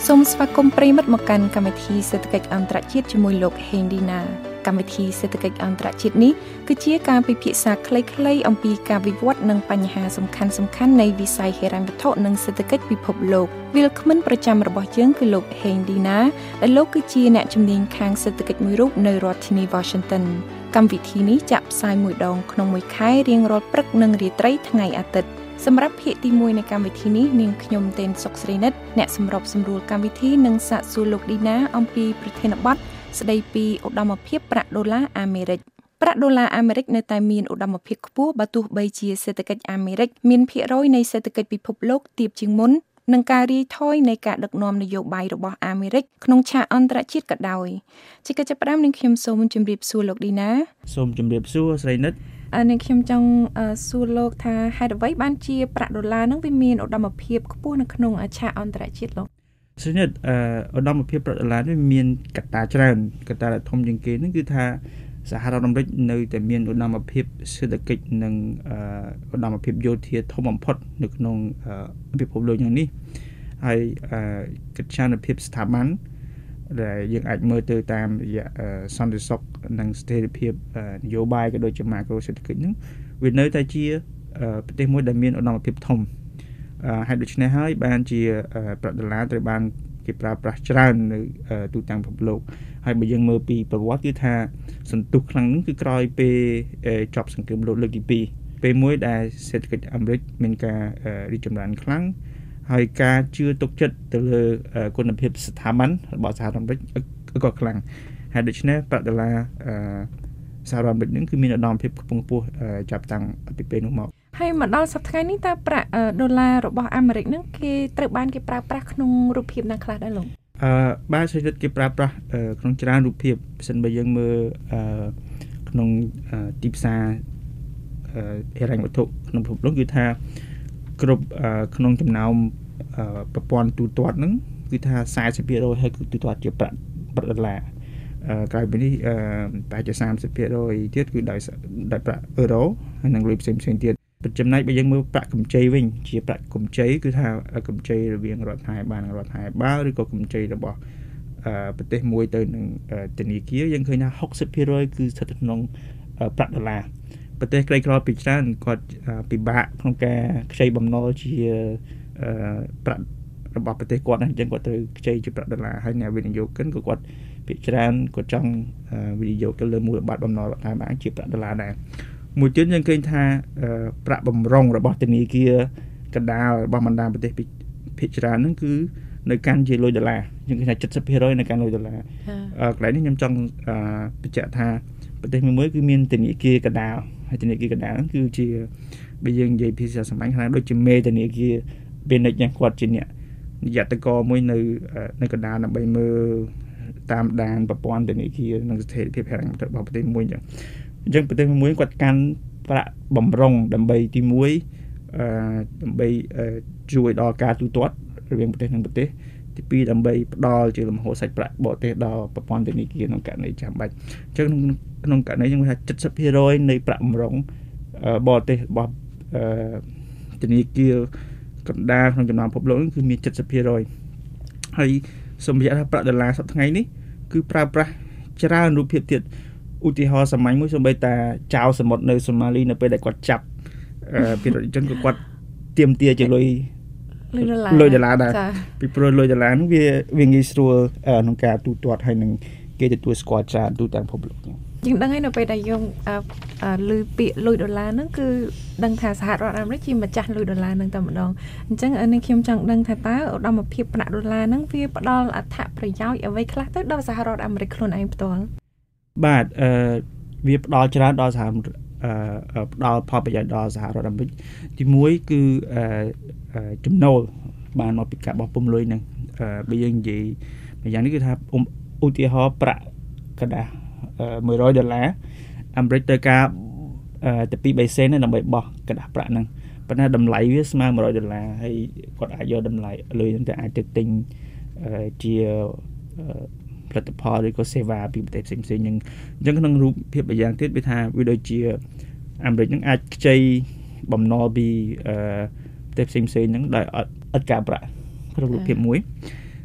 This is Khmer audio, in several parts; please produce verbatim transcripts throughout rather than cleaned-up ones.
សូមស្វាគមន៍ប្រិយមិត្តមកកាន់កម្មវិធីសេដ្ឋកិច្ចអន្តរជាតិជាមួយលោកហេងឌីណាកម្មវិធីសេដ្ឋកិច្ចអន្តរជាតិនេះគឺជាការពិភាក្សាខ្លីៗអំពីការវិវត្តនិងបញ្ហាសំខាន់ៗនៃវិស័យហិរញ្ញវត្ថុនិងសេដ្ឋកិច្ចពិភពលោកវាគ្មិនប្រចាំរបស់យើងគឺលោកហេងឌីណាដែលលោកគឺជាអ្នកជំនាញខាងសេដ្ឋកិច្ចមួយរូបនៅរដ្ឋធានី Washington កម្មវិធីនេះចាក់ផ្សាយមួយដងក្នុងមួយខែរៀងរាល់ព្រឹកនិងរាត្រីថ្ងៃអាទិត្យសម្រាប់ភាគទីមួយនៃកម្មវិធីនេះនាងខ្ញុំទេនសុកស្រីនិតអ្នកសម្របសម្រួលកម្មវិធីនិងសាកសួរលោកឌីណាអំពីប្រធានបទស្ដីពីឧត្តមភាពប្រាក់ដុល្លារអាមេរិកប្រាក់ដុល្លារអាមេរិកនៅតែមានឧត្តមភាពខ្ពស់បើទោះបីជាសេដ្ឋកិច្ចអាមេរិកមានភាគរយនៃសេដ្ឋកិច្ចពិភពលោកទាបជាងមុននិងការរាយថយនៃការដឹកនាំនយោបាយរបស់អាមេរិកក្នុងឆាកអន្តរជាតិក៏ដោយជាកិច្ចចាប់ផ្ដើមនឹងខ្ញុំសូមជម្រាបសួរលោកឌីណាសូមជម្រាបសួរស្រីនិតនឹងខ្ញុំចង់សួរលោកថាហេតុអ្វីបានជាប្រាក់ដុល្លារនឹងវាមានឧត្តមភាពខ្ពស់នៅក្នុងឆាកអន្តរជាតិលោកស្រីនិតឧត្តមភាពប្រាក់ដុល្លារនេះមានកត្តាច្រើនកត្តាដែលធំជាងគេហ្នឹងគឺថាសហរដ្ឋអាមេរិកនៅតែមានឧត្តមភាពសេដ្ឋកិច្ចនិងឧត្តមភាពយោធាធំបំផុតនៅក្នុងពិភពលោកយ៉ាងនេះហើយកិច្ចការភាពស្ថាប័នដែលយើងអាចមើលទៅតាមរយៈសន្តិសុខនិងស្ថិរភាពនយោបាយក៏ដូចជាម៉ាក្រូសេដ្ឋកិច្ចហ្នឹងវានៅតែជាប្រទេសមួយដែលមានឧត្តមភាពធំហើយដូច្នេះហើយបានជាប្រាក់ដុល្លារត្រូវបានគេប្រើប្រាស់ច្រើននៅទូទាំងពិភពលោកហើយបើយើងមើលពីប្រវត្តិគឺថាសន្ទុះខ្លាំងហ្នឹងគឺក្រោយពេលចប់សង្គ្រាមលោកលើកទីពីរពេលមួយដែលសេដ្ឋកិច្ចអាមេរិកមានការរីកចម្រើនខ្លាំងហើយការជឿទុកចិត្តទៅលើគុណភាពស្ថាប័នរបស់សហរដ្ឋអាមេរិកក៏ខ្លាំងហើយដូច្នេះប្រាក់ដុល្លារសហរដ្ឋអាមេរិកហ្នឹងគឺមានឧត្តមភាពខ្ពង់ខ្ពស់ចាប់តាំងពីពេលនោះមកហើយមកដល់សប្តាហ៍នេះតើប្រាក់ដុល្លាររបស់អាមេរិកហ្នឹងគេត្រូវបានគេប្រើប្រាស់ក្នុងរូបភាពណាខ្លះដែរលោកអឺបាទសេដ្ឋកិច្ចគេប្រើប្រាស់ក្នុងច្រើនរូបភាពបើសិនបើយើងមើលក្នុងទីផ្សារហិរញ្ញវត្ថុក្នុងពិភពលោកគឺថាគ្រប់ក្នុងចំណោមប្រព័ន្ធទូទាត់ហ្នឹងគឺថា สี่สิบเปอร์เซ็นต์ ហើយគឺទូទាត់ជាប្រាក់ប្រាក់ដុល្លារក្រៅពីនេះប្រហែលជា สามสิบเปอร์เซ็นต์ ទៀតគឺដោយដោយប្រាក់អឺរ៉ូហើយនិងលុយផ្សេងផ្សេងទៀតចំណែកបើយើងមើលប្រាក់កម្ចីវិញជាប្រាក់កម្ចីគឺថាកម្ចីរវាងរដ្ឋាភិបាលនិងរដ្ឋាភិបាលឬក៏កម្ចីរបស់ប្រទេសមួយទៅនឹងធនាគារយើងឃើញថា หกสิบเปอร์เซ็นต์ គឺស្ថិតក្នុងប្រាក់ដុល្លារប្រទេសក្រីក្រពីច្រើនគាត់ពិបាកក្នុងការខ្ចីបំណុលជាប្រាក់របស់ប្រទេសគាត់អញ្ចឹងគាត់ត្រូវខ្ចីជាប្រាក់ដុល្លារហើយអ្នកវិនិយោគិនក៏គាត់ពីច្រើនគាត់ចង់វិនិយោគទៅលើមូលបត្របំណុលរដ្ឋាភិបាលជាប្រាក់ដុល្លារដែរមួយទៀតយើងឃើញថាប្រាក់បំរុងរបស់ធនាគារកណ្ដាលរបស់បណ្ដាប្រទេសភាគច្រើនហ្នឹងគឺនៅកាន់ជាលុយដុល្លារយើងឃើញថា เจ็ดสิบเปอร์เซ็นต์ នៅកាន់លុយដុល្លារកន្លែងនេះខ្ញុំចង់បញ្ជាក់ថាប្រទេសមួយៗគឺមានធនាគារកណ្ដាលហើយធនាគារកណ្ដាលហ្នឹងគឺជាបើយើងនិយាយភាសាសាមញ្ញខ្លះដូចជាមេធនាគារពេលនេះយ៉ាងគាត់ជាអ្នកនិយត្តករមួយនៅនៅកណ្ដាលដើម្បីមើលតាមដានប្រព័ន្ធធនាគារនិងស្ថិរភាពហិរញ្ញវត្ថុរបស់ប្រទេសមួយអញ្ចឹងអញ្ចឹងប្រទេសមួយគាត់កាន់ប្រាក់បំរុងដើម្បីទីមួយអឺដើម្បីជួយដល់ការទូទាត់រវាងប្រទេសនិងប្រទេសទីពីរដើម្បីផ្ដល់ជាលំហូរសាច់ប្រាក់បរទេសដល់ប្រព័ន្ធធនាគារក្នុងករណីចាំបាច់អញ្ចឹងក្នុងករណីយើងថា เจ็ดสิบเปอร์เซ็นต์ នៃប្រាក់បំរុងបរទេសរបស់ធនាគារកណ្ដាលក្នុងចំណោមពិភពលោកនេះគឺមាន เจ็ดสิบเปอร์เซ็นต์ ហើយសូមបញ្ជាក់ថាប្រាក់ដុល្លារសប្តាហ៍ថ្ងៃនេះគឺប្រើប្រាស់ច្រើនរូបភាពទៀតឧទាហរណ៍សាមញ្ញមួយសូម្បីតែចៅសមុទ្រនៅសូម៉ាលីនៅពេលដែលគាត់ចាប់ពីរដ្ឋជនក៏គាត់ទាមទារជាលុយលុយដុល្លារដែរពីព្រោះលុយដុល្លារនោះវាវាងាយស្រួលក្នុងការទូទាត់ហើយនឹងគេទទួលស្គាល់ច្រើនទូទាំងពិភពលោកយើងដឹងហើយនៅពេលដែលយើងឮពាក្យលុយដុល្លារហ្នឹងគឺដឹងថាសហរដ្ឋអាមេរិកជាម្ចាស់លុយដុល្លារហ្នឹងតែម្ដងអញ្ចឹងនេះខ្ញុំចង់ដឹងថាតើឧត្តមភាពប្រាក់ដុល្លារហ្នឹងវាផ្ដល់អត្ថប្រយោជន៍អ្វីខ្លះទៅដល់សហរដ្ឋអាមេរិកខ្លួនឯងផ្ទាល់បាទអឺវាផ្ដល់ច្រើនដល់សហរដ្ឋអឺផ្ដល់ផលប្រយោជន៍ដល់សហរដ្ឋអាមេរិកទីមួយគឺអឺចំណូលបានមកពីការបោះពុម្ពលុយហ្នឹងបើយើងនិយាយម្យ៉ាងនេះគឺថាឧទាហរណ៍ប្រាក់កដាស់មួយរយដុល្លារអាមេរិកត្រូវការតែពីរបីសេនដើម្បីបោះกระดาษប្រាក់ហ្នឹងប៉ុន្តែតម្លៃវាស្មើមួយរយដុល្លារហើយគាត់អាចយកតម្លៃលុយហ្នឹងទៅអាចទៅទិញជាផលិតផលឬក៏សេវាពីប្រទេសផ្សេងៗហ្នឹងអញ្ចឹងក្នុងរូបភាពម្យ៉ាងទៀតវាថាវាដូចជាអាមេរិកហ្នឹងអាចខ្ចីបំណុលពីប្រទេសផ្សេងៗហ្នឹងដោយអត់អត់ការប្រាក់ក្នុងរូបភាពមួយ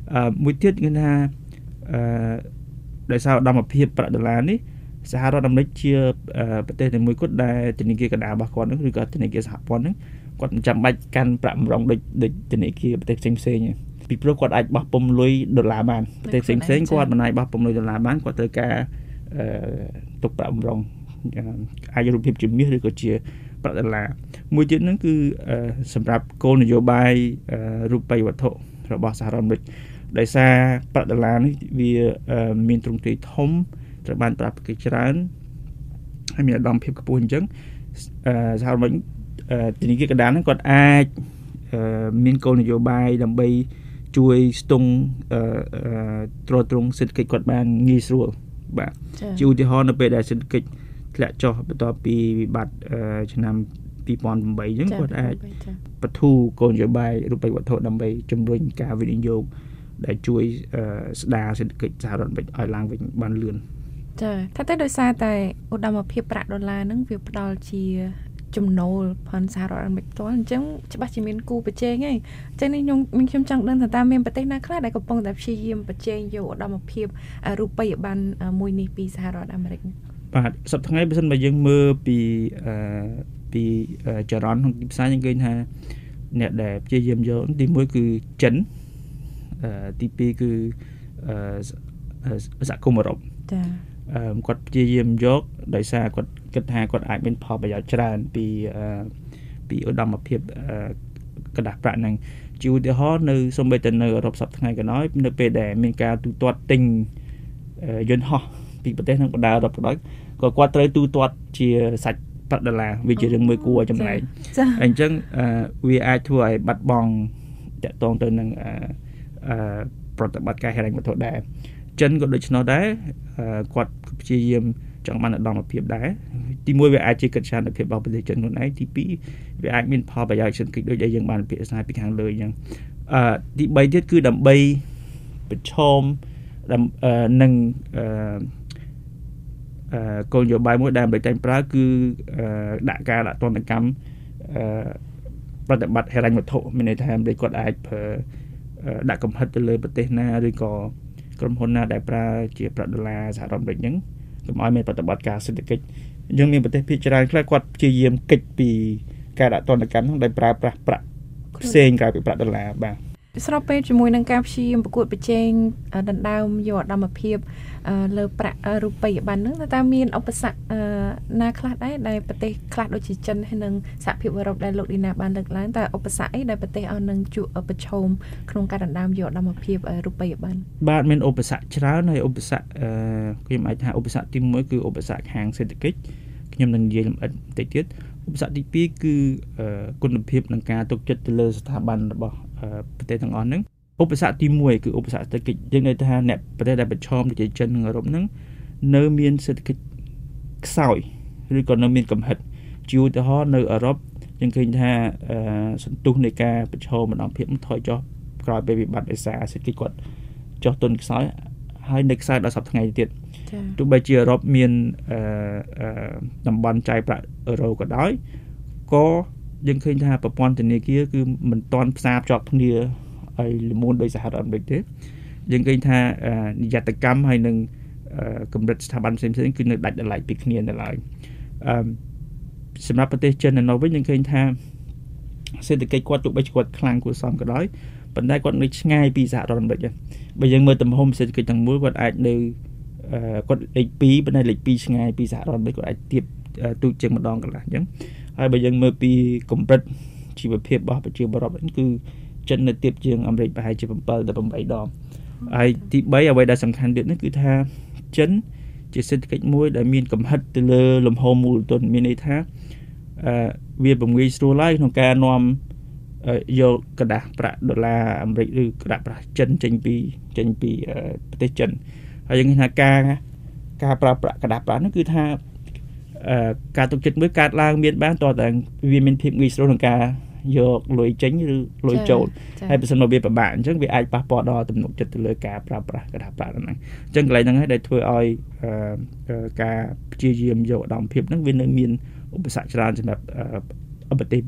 អឺមួយទៀតគឺថាអឺដោយសារឧត្តមភាពប្រាក់ដុល្លារនេះសហរដ្ឋអាមេរិកជាប្រទេសតែមួយគត់ដែលធនាគារកណ្ដាលរបស់គាត់នឹងឬក៏ធនាគារសហព័ន្ធនឹងគាត់មិនចាំបាច់កាន់ប្រាក់ម្ដងដូចដូចធនាគារប្រទេសផ្សេងផ្សេងទេពីព្រោះគាត់អាចបោះពុម្ពលុយដុល្លារបានប្រទេសផ្សេងផ្សេងគាត់មិនអាចបោះពុម្ពលុយដុល្លារបានគាត់ត្រូវការអឺទុកប្រាក់ម្ដងអាចរូបភាពជាមាសឬក៏ជាប្រាក់ដុល្លារមួយទៀតហ្នឹងគឺសម្រាប់គោលនយោបាយរូបិយវត្ថុរបស់សហរដ្ឋអាមេរិកដោយសារប្រាក់ដុល្លារនេះវាមានទ្រង់ទ្រាយធំត្រូវបានប្រើប្រាស់ច្រើនហើយមានឧត្តមភាពខ្ពស់អញ្ចឹងសហរដ្ឋអាមេរិកធនាគារកណ្ដាលហ្នឹងគាត់អាចមានគោលនយោបាយដើម្បីជួយស្ទង់ទ្រទ្រង់សេដ្ឋកិច្ចគាត់បានងាយស្រួលបាទជាឧទាហរណ៍នៅពេលដែលសេដ្ឋកិច្ចធ្លាក់ចុះបន្ទាប់ពីវិបត្តិឆ្នាំពីរពាន់ប្រាំបីអញ្ចឹងគាត់អាចបទូគោលនយោបាយរូបិយវត្ថុដើម្បីជំរុញការវិនិយោគដែលជួយស្ដារសេដ្ឋកិច្ចសហរដ្ឋអាមេរិកឲ្យឡើងវិញបានលឿនចា៎ថាតែដោយសារតែឧត្តមភាពប្រាក់ដុល្លារហ្នឹងវាផ្ដល់ជាចំណូលផងសហរដ្ឋអាមេរិកផ្ទាល់អញ្ចឹងច្បាស់ជាមានគូប្រជែងហើយអញ្ចឹងនេះខ្ញុំខ្ញុំចង់ដឹងថាតើមានប្រទេសណាខ្លះដែលកំពុងតែព្យាយាមប្រជែងយកឧត្តមភាពរូបិយប័ណ្ណមួយនេះពីសហរដ្ឋអាមេរិកបាទសប្តាហ៍ថ្ងៃបើសិនបើយើងមើលពីអឺពីចរន្តក្នុងទីផ្សារយើងឃើញថាអ្នកដែលព្យាយាមយកទីមួយគឺចិនអឺទីពីរគឺអឺសហគមន៍អឺរ៉ុបចា៎អឺគាត់ព្យាយាមយកដោយសារគាត់គិតថាគាត់អាចមានផលប្រយោជន៍ច្រើនពីអឺពីឧត្តមភាពកណ្ដាស់ប្រាក់ហ្នឹងជាឧទាហរណ៍នៅសូម្បីតែនៅអឺរ៉ុបសប្តាហ៍ថ្ងៃក៏ដោយនៅពេលដែលមានការទូទាត់ទិញយន្តហោះពីប្រទេសហ្នឹងបណ្ដាអឺរ៉ុបក៏ដោយក៏គាត់ត្រូវទូទាត់ជាសាច់ប្រាក់ដុល្លារវាជារឿងមួយគួរឲ្យចម្លែកអញ្ចឹងវាអាចធ្វើឲ្យបាត់បង់តាក់ទងទៅនឹងអឺប្រតិបត្តិការហិរញ្ញវត្ថុដែរចិនក៏ដូច្នោះដែរគាត់ព្យាយាមចង់បានឧត្តមភាពដែរទីមួយវាអាចជាកិច្ចការភាពរបស់ប្រទេសចិនខ្លួនឯងទីពីរវាអាចមានផលប្រយោជន៍សេដ្ឋកិច្ចដូចដែលយើងបានពិភាក្សាពីខាងលើអញ្ចឹងអឺទីបីទៀតគឺដើម្បីប្រឈមនឹងអឺអឺគោលនយោបាយមួយដែលអាមេរិកតែងប្រើគឺដាក់ការដាក់ទណ្ឌកម្មអឺប្រតិបត្តិហិរញ្ញវត្ថុមានន័យថាអាមេរិកគាត់អាចប្រើដាក់កំហិតទៅលើប្រទេសណាឬក៏ក្រុមហ៊ុនណាដែលប្រើជាប្រាក់ដុល្លារសហរដ្ឋអាមេរិកហ្នឹងកុំឲ្យមានប្រតិបត្តិការសេដ្ឋកិច្ចយើងមានប្រទេសភាគច្រើនខ្លះគាត់ព្យាយាមគេចពីការដាក់ទណ្ឌកម្មហ្នឹងដោយប្រើប្រាស់ប្រាក់ផ្សេងក្រៅពីប្រាក់ដុល្លារបាទស្របពេលជាមួយនឹងការព្យាយាមប្រកួតប្រជែងដណ្ដើមយកឧត្តមភាពលើប្រាក់រូបិយប័ណ្ណហ្នឹងតើមានឧបសគ្គណាខ្លះដែរដែលប្រទេសខ្លះដូចជាចិនហើយនិងសហភាពអឺរ៉ុបដែលលោកឌីណាបានលើកឡើងតើឧបសគ្គអីដែលប្រទេសអស់នឹងជួបប្រឈមក្នុងការដណ្ដើមយកឧត្តមភាពរូបិយប័ណ្ណបាទមានឧបសគ្គច្រើនហើយឧបសគ្គខ្ញុំអាចថាឧបសគ្គទីមួយគឺឧបសគ្គខាងសេដ្ឋកិច្ចខ្ញុំនឹងនិយាយលម្អិតបន្តិចទៀតឧបសគ្គទីពីរគឺគុណភាពនិងការទុកចិត្តទៅលើស្ថាប័នរបស់ប្រទេសទាំងអស់ហ្នឹងឧបសគ្គទីមួយគឺឧបសគ្គសេដ្ឋកិច្ចយើងនៅថាអ្នកប្រទេសដែលប្រឈមដូចជាចិននិងអឺរ៉ុបហ្នឹងនៅមានសេដ្ឋកិច្ចខ្សោយឬក៏នៅមានកំហិតជាឧទាហរណ៍នៅអឺរ៉ុបយើងឃើញថាសន្ទុះនៃការប្រឈមម្ដងភាពថយចុះក្រោយពេលវិបត្តិដោយសារសេដ្ឋកិច្ចគាត់ចុះទុនខ្សោយហើយនៅខ្សោយដល់សប្តាហ៍ថ្ងៃទៀតទោះបីជាអឺរ៉ុបមានតំបន់ចាយប្រាក់អឺរ៉ូក៏ដោយក៏យើងឃើញថាប្រព័ន្ធធនាគារគឺមិនទាន់ផ្សារភ្ជាប់គ្នាឲ្យល្មូនដោយសហរដ្ឋអាមេរិកទេយើងឃើញថានិយត្តកម្មហើយនឹងកម្រិតស្ថាប័នផ្សេងៗគឺនៅដាច់ដライពីគ្នានៅឡើយអឺសម្រាប់ប្រទេសចិននៅនោះវិញយើងឃើញថាសេដ្ឋកិច្ចគាត់ទោះបីជាគាត់ខ្លាំងគួរសមក៏ដោយប៉ុន្តែគាត់នៅឆ្ងាយពីសហរដ្ឋអាមេរិកដែរបើយើងមើលទំហំសេដ្ឋកិច្ចទាំងមូលគាត់អាចនៅគាត់លេខពីរប៉ុន្តែលេខពីរឆ្ងាយពីសហរដ្ឋអាមេរិកគាត់អាចទៀបទូចជាងម្ដងកន្លះអញ្ចឹងហើយបើយើងមើលពីកម្រិតជីវភាពរបស់ប្រជាពលរដ្ឋគឺចិននៅទៀបជាងអាមេរិកប្រហែលជាbảyដល់八ដងហើយទីបីអ្វីដែលសំខាន់ទៀតនោះគឺថាចិនជាសេដ្ឋកិច្ចមួយដែលមានកំហិតទៅលើលំហូរមូលទុនមានន័យថាអឺវាពង្រីកស្រួលហើយក្នុងការនាំយកกระดาษប្រាក់ដុល្លារអាមេរិកឬกระดาษប្រាក់ចិនចេញពីចេញពីប្រទេសចិនហើយយើងឃើញថាការការប្រើប្រាក់กระดาษប្រាក់នោះគឺថាការទុកចិត្តមួយកើតឡើងមានបានតើតែវាមានភាពងាយស្រួលក្នុងការយកលុយចេញឬលុយចូលហើយបើសិនមកវាពិបាកអញ្ចឹងវាអាចប៉ះពាល់ដល់ទំនុកចិត្តទៅលើការប្រើប្រាស់กระดาษប្រាក់ហ្នឹងអញ្ចឹងកន្លែងហ្នឹងហើយដែលធ្វើឲ្យការព្យាយាមយកឧត្តមភាពហ្នឹងវានៅមានឧបសគ្គច្រើនសម្រាប់ប្រទេសពីរហ្នឹង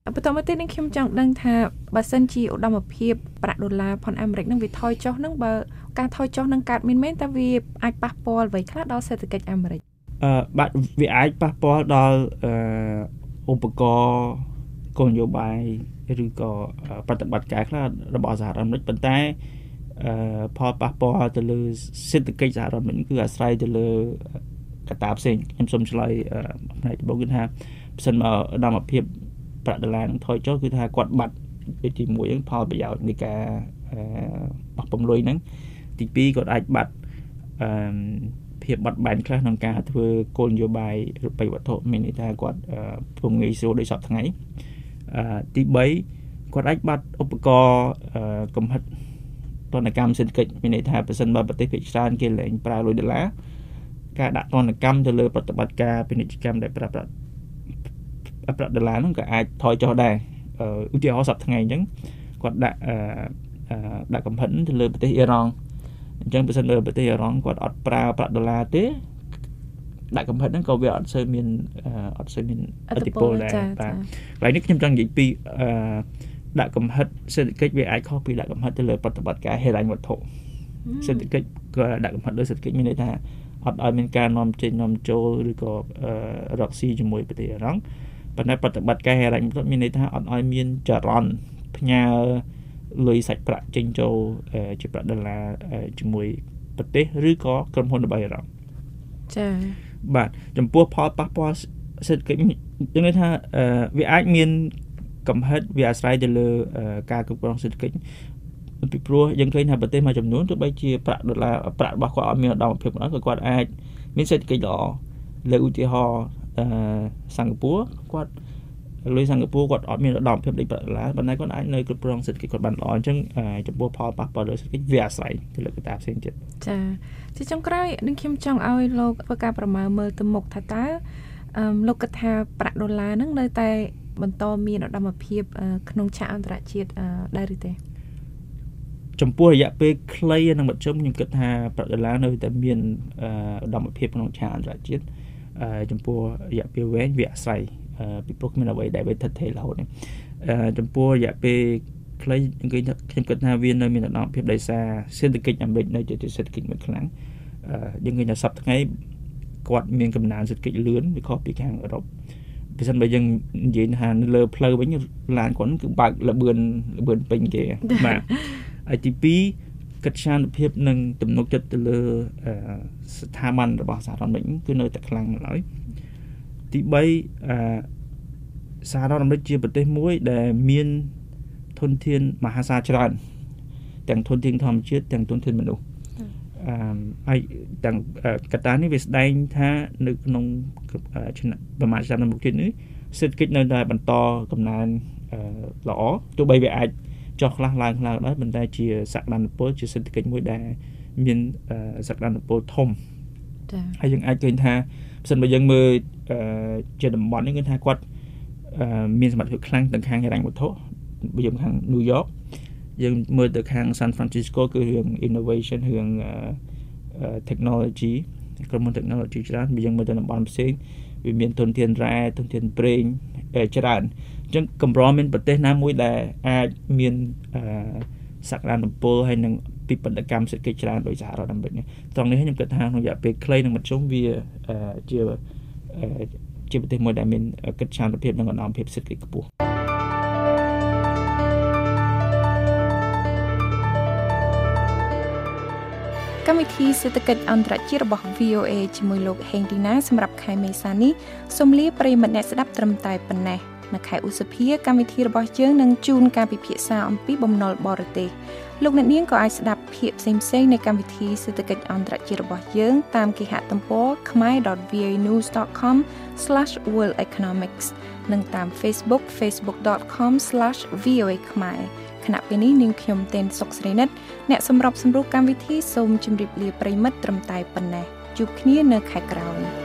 បន្តមកទៀតនឹងខ្ញុំចង់ដឹងថាបើសិនជាឧត្តមភាពប្រាក់ដុល្លារផនអាមេរិកនឹងវាថយចុះនឹងបើការថយចុះនឹងកើតមានមែនតើវាអាចប៉ះពាល់អ្វីខ្លះដល់សេដ្ឋកិច្ចអាមេរិកអឺបាទវាអាចប៉ះពាល់ដល់អឺឧបករណ៍គោលនយោបាយឬក៏ប្រតិបត្តិការខ្លះរបស់សហរដ្ឋអាមេរិកប៉ុន្តែអឺផលប៉ះពាល់ទៅលើសេដ្ឋកិច្ចសហរដ្ឋអាមេរិកគឺអាស្រ័យទៅលើកត្តាផ្សេងខ្ញុំសូមឆ្លើយផ្នែកដំបូងគឺថាបើសិនមកឧត្តមភាពប្រាក់ដុល្លារនឹងថយចុះគឺថាគាត់បាត់ទីមួយហ្នឹងផលប្រយោជន៍នៃការបោះពំលុយហ្នឹងទីពីរគាត់អាចបាត់អឺភាពបត់បែនខ្លះក្នុងការធ្វើគោលនយោបាយរូបិយវត្ថុមានន័យថាគាត់ពងងាយស្រួលដោយសពថ្ងៃអឺទីបីគាត់អាចបាត់ឧបករណ៍កំហិតទណ្ឌកម្មសេដ្ឋកិច្ចមានន័យថាប្រសិនបើប្រទេសភាគច្រើនគេលែងប្រើលុយដុល្លារការដាក់ទណ្ឌកម្មទៅលើប្រតិបត្តិការពាណិជ្ជកម្មដែលប្រើប្រាស់ប្រាក់ដុល្លារហ្នឹងក៏អាចថយចុះដែរឧទាហរណ៍សប្តាហ៍ថ្ងៃអញ្ចឹងគាត់ដាក់ដាក់កំហិតទៅលើប្រទេសអ៊ីរ៉ង់អញ្ចឹងបើសិនលើប្រទេសអ៊ីរ៉ង់គាត់អត់ប្រើប្រាក់ដុល្លារទេដាក់កំហិតហ្នឹងក៏វាអត់សូវមានអត់សូវមានឥទ្ធិពលដែរបាទហើយនេះខ្ញុំចង់និយាយពីដាក់កំហិតសេដ្ឋកិច្ចវាអាចខុសពីដាក់កំហិតទៅលើប្រតិបត្តិការហិរញ្ញវត្ថុសេដ្ឋកិច្ចក៏ដាក់កំហិតលើសេដ្ឋកិច្ចមានន័យថាអត់ឲ្យមានការនាំចេញនាំចូលឬក៏រកស៊ីជាមួយប្រទេសអ៊ីរ៉ង់ប៉ុន្តែប្រតិបត្តិការហិរញ្ញវត្ថុមានន័យថាអត់ឲ្យមានចរន្តផ្ញើលុយសាច់ប្រាក់ចេញចូលជាប្រាក់ដុល្លារជាមួយប្រទេសឬក៏ក្រុមហ៊ុនរបស់អ៊ីរ៉ង់ចា៎បាទចំពោះផលប៉ះពាល់សេដ្ឋកិច្ចយើងនិយាយថាវាអាចមានកំហិតវាអាស្រ័យទៅលើការគ្រប់គ្រងសេដ្ឋកិច្ចពីព្រោះយើងឃើញថាប្រទេសមួយចំនួនទោះបីជាប្រាក់ដុល្លារប្រាក់របស់គាត់អត់មានឧត្តមភាពប៉ុណ្ណឹងក៏គាត់អាចមានសេដ្ឋកិច្ចល្អលើឧទាហរណ៍អឺសិង្ហបុរីគាត់លុយសិង្ហបុរីគាត់អត់មានឧត្តមភាពដូចប្រាក់ដុល្លារប៉ុន្តែគាត់អាចនៅគ្រប់គ្រងសេដ្ឋកិច្ចគាត់បានល្អអញ្ចឹងចំពោះផលប៉ះពាល់លើសេដ្ឋកិច្ចវាអាស្រ័យទៅលើកត្តាផ្សេងទៀតចាជាចុងក្រោយនឹងខ្ញុំចង់ឲ្យលោកធ្វើការប្រមាណមើលទៅមុខថាតើអឺលោកគិតថាប្រាក់ដុល្លារហ្នឹងនៅតែបន្តមានឧត្តមភាពក្នុងឆាកអន្តរជាតិដែរឬទេចំពោះរយៈពេលខ្លីនិងមធ្យមខ្ញុំគិតថាប្រាក់ដុល្លារនៅតែមានឧត្តមភាពក្នុងឆាកអន្តរជាតិចំពោះរយៈពេលវែងវាអាស្រ័យពីព្រោះមានអ្វីដែលវាថិតថេររហូតនេះចំពោះរយៈពេលខ្លីខ្ញុំគិតថាវានៅមានឧត្តមភាពដោយសារសេដ្ឋកិច្ចអាមេរិកនៅជាសេដ្ឋកិច្ចមួយខ្លាំងយើងឃើញថាសប្តាហ៍ថ្ងៃគាត់មានកំណើនសេដ្ឋកិច្ចលឿនវាខុសពីខាងអឺរ៉ុបបើសិនបើយើងនិយាយថានៅលើផ្លូវវិញឡានគាត់គឺបើកលបឿនលបឿនពេញគេបាទហើយទីពីរកិច្ចសានភាពនិងទំនុកចិត្តទៅលើស្ថាប័នរបស់សហរដ្ឋអាមេរិកគឺនៅតែខ្លាំងឡើយទីបីអឺសហរដ្ឋអាមេរិកជាប្រទេសមួយដែលមានធនធានមហាសាលច្រើនទាំងធនធានធម្មជាតិទាំងធនធានមនុស្សអឺហើយទាំងកត្តានេះវាស្ដែងថានៅក្នុងឆ្នាំប្រមាណឆ្នាំមុខទៀតនេះសេដ្ឋកិច្ចនៅតែបន្តកំណើនល្អទោះបីវាអាចចុះខ្លះឡើងខ្លះដែរប៉ុន្តែជាសក្តានុពលជាសេដ្ឋកិច្ចមួយដែលមានសក្តានុពលធំចា៎ហើយយើងអាចឃើញថាបើសិនបើយើងមើលជាតំបន់នេះគឺថាគាត់មានសមត្ថភាពខ្លាំងទាំងខាងហិរញ្ញវត្ថុបើយើងខាង New York យើងមើលទៅខាង San Francisco គឺរឿង innovation រឿង technology ក្រុមហ៊ុន technology ច្រើនបើយើងមើលទៅតំបន់ផ្សេងវាមានធនធានរ៉ែធនធានប្រេងច្រើនអញ្ចឹងកម្រមានប្រទេសណាមួយដែលអាចមានសក្តានុពលហើយនឹងពិពិធកម្មសេដ្ឋកិច្ចច្រើនដោយសហរដ្ឋអាមេរិកនេះត្រង់នេះខ្ញុំគិតថាក្នុងរយៈពេលខ្លីនិងមធ្យមវាជាជាប្រទេសមួយដែលមានកិច្ចសាមភាពនិងឧត្តមភាពសេដ្ឋកិច្ចខ្ពស់កម្មវិធីសេដ្ឋកិច្ចអន្តរជាតិរបស់ វី អូ អេ ជាមួយលោកហេងឌីណាសម្រាប់ខែមេសានេះសូមលាប្រិយមិត្តអ្នកស្ដាប់ត្រឹមតែប៉ុណ្ណេះនៅខែឧសភាកម្មវិធីរបស់យើងនឹងជូនការពិភាក្សាអំពីបំណុលបរទេសលោកអ្នកនាងក៏អាចស្ដាប់ភាគផ្សេងៗនៃកម្មវិធីសេដ្ឋកិច្ចអន្តរជាតិរបស់យើងតាមគេហទំព័រ khmer dot v o a news dot com slash world economics និងតាម Facebook facebook dot com slash v o a khmer ខណៈពេលនេះនាងខ្ញុំទេនសុកស្រីនិតអ្នកសម្របសម្រួលកម្មវិធីសូមជម្រាបលាប្រិយមិត្តត្រឹមតែប៉ុណ្ណេះជួបគ្នានៅខែក្រោយ